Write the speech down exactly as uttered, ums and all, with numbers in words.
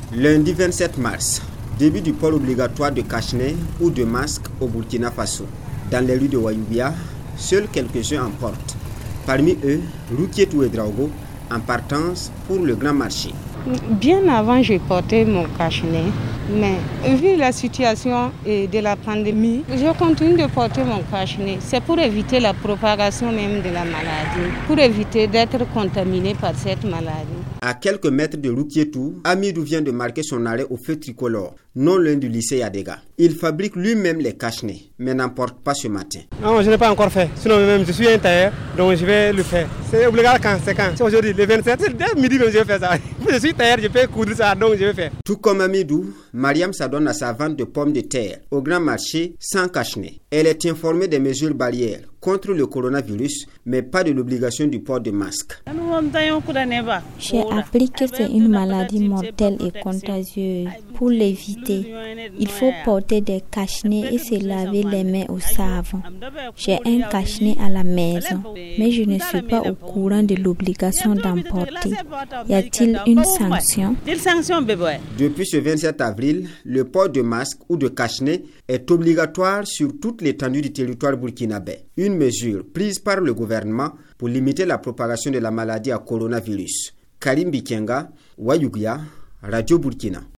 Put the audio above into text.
Lundi vingt-sept mars, début du port obligatoire de cache-nez ou de masque au Burkina Faso. Dans les rues de Ouayoubia, seuls quelques-uns en portent. Parmi eux, Roukiet Ouedraogo, en partance pour le grand marché. Bien avant, je portais mon cache-nez, mais vu la situation de la pandémie, je continue de porter mon cache-nez. C'est pour éviter la propagation même de la maladie, pour éviter d'être contaminé par cette maladie. À quelques mètres de Roukietou, Amidou vient de marquer son arrêt au feu tricolore, non loin du lycée Yadega. Il fabrique lui-même les cache-nez, mais n'en porte pas ce matin. Non, je n'ai pas encore fait. Sinon, même je suis un tailleur, donc je vais le faire. C'est obligatoire quand c'est quand. C'est aujourd'hui, le vingt-sept, c'est dès midi que je vais faire ça. Je suis tailleur, je peux coudre ça, donc je vais faire. Tout comme Amidou, Mariam s'adonne à sa vente de pommes de terre au grand marché sans cache-nez. Elle est informée des mesures barrières contre le coronavirus, mais pas de l'obligation du port de masque. J'ai appris que c'est une maladie mortelle et contagieuse. Pour l'éviter, il faut porter des cache-nez et se laver les mains au savon. J'ai un cache-nez à la maison, mais je ne suis pas au courant de l'obligation d'en porter. Y a-t-il une sanction? Depuis ce vingt-sept avril, le port de masque ou de cache-nez est obligatoire sur toute l'étendue du territoire burkinabé. Une mesure prise par le gouvernement pour limiter la propagation de la maladie à coronavirus. Karim Bikenga, Ouayoubia, Radio Burkina.